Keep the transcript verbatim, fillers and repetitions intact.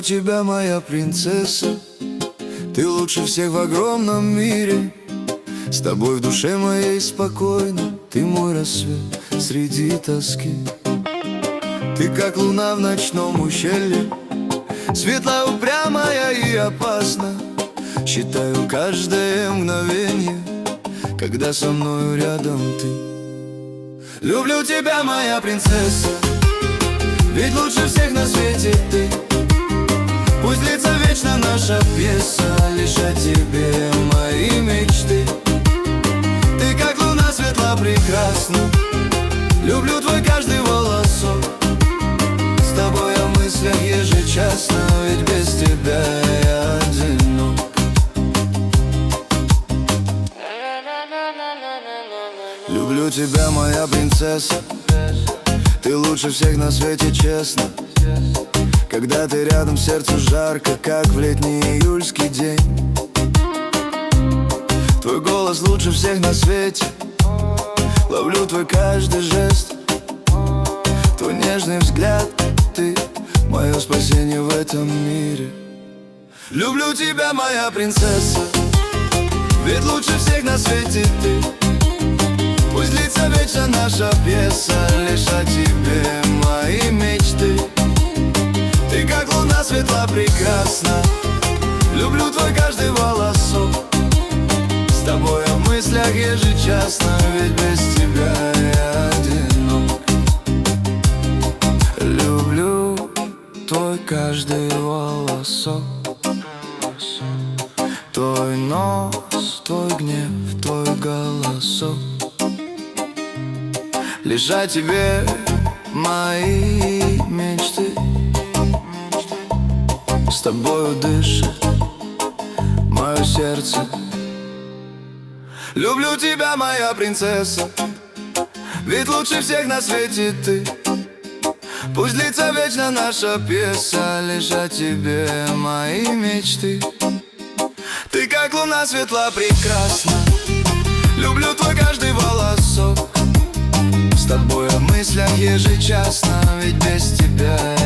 тебя, моя принцесса. Ты лучше всех в огромном мире. С тобой в душе моей спокойно. Ты мой рассвет среди тоски. Ты как луна в ночном ущелье, светла, упрямая и опасна. Считаю каждое мгновенье, когда со мною рядом ты. Люблю тебя, моя принцесса, ведь лучше всех на свете ты. Пусть длится вечно наша пьеса, лишь о тебе мои мечты. Ты как луна светла, прекрасна. Люблю твой каждый волосок. С тобой о мыслях ежечасно, ведь без тебя я одинок. Люблю тебя, моя принцесса. Ты лучше всех на свете, честно. Когда ты рядом, сердцу жарко, как в летний июльский день. Твой голос лучше всех на свете. Ловлю твой каждый жест, твой нежный взгляд. Ты мое спасение в этом мире. Люблю тебя, моя принцесса, ведь лучше всех на свете ты. Пусть длится вечно наша пьеса, лишь о тебе мои мечты. Ты как луна светла, прекрасна. Люблю твой каждый волосок. С тобой о мыслях ежечасно, ведь без тебя я одинок. Люблю твой каждый волосок, твой нос, твой гнев, твой голосок. Лишь о тебе мои мечты. С тобою дышит мое сердце. Люблю тебя, моя принцесса, ведь лучше всех на свете ты. Пусть длится вечно наша пьеса, лишь о тебе мои мечты. Ты как луна светла, прекрасна. Люблю твой каждый волосок. С тобой о мыслях ежечасно, ведь без тебя